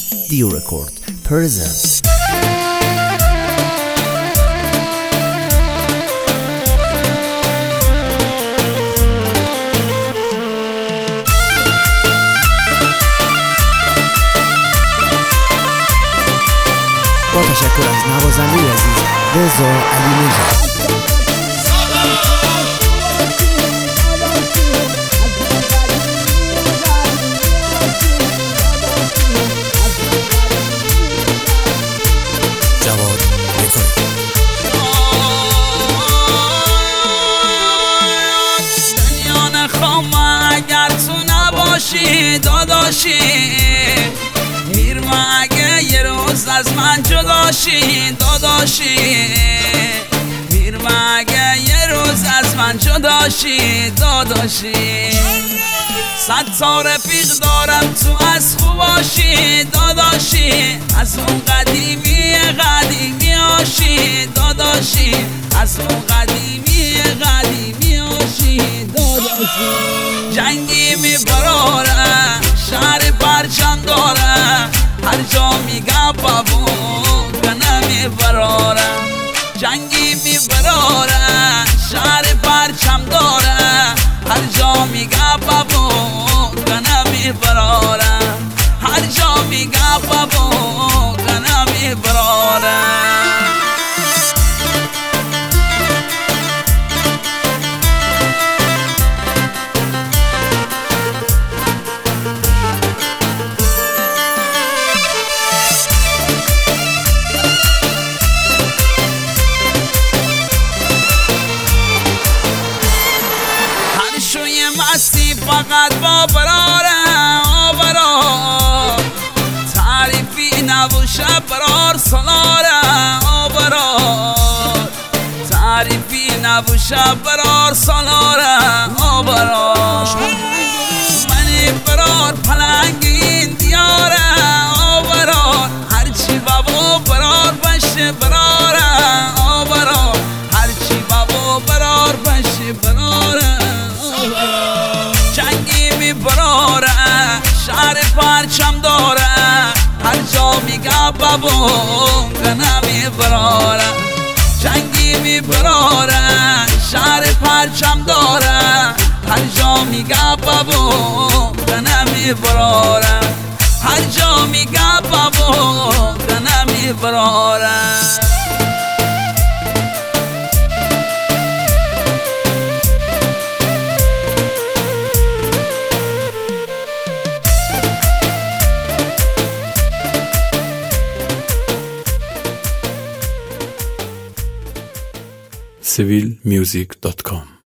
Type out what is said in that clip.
Dio Record presents. با تشکر از نوازنده عزیز رضا علی نژاد. دنیا نخوام اگر تو نباشی داداشی، میرم اگه یه روز از من جداشی داداشی، میرم اگه یه روز از من جداشی داداشی. 100 تا رفیق دارم تو از خوباشی داداشی، از اون قدیمی آشی داداشی، از اون قدیمی آشی داداشی. جنگی میبراره شهر پرچم داره، هر جا میگه بابو کنه میبراره. جنگی میبراره شهر پرچم داره، هر جا میگه بابو کنه میبراره، هر جا میگه بابو کنه میبراره. مستی فقط با براره آبرار، تعریفی نبوشه برار سالاره آبرار، تعریفی نبوشه برار سالاره آبرار. منی برار پلنگین دیاره آبرار، هرچی بابا برار بشه براره آبرار، هرچی بابا برار بشه براره. جنگی میبراره شهر پرچم داره، هر جا میگه بابو کنه میبراره. جنگی میبراره شهر پرچم داره، هر جا میگه بابو کنه میبراره، هر جا میگه بابو کنه میبراره. civilmusic.com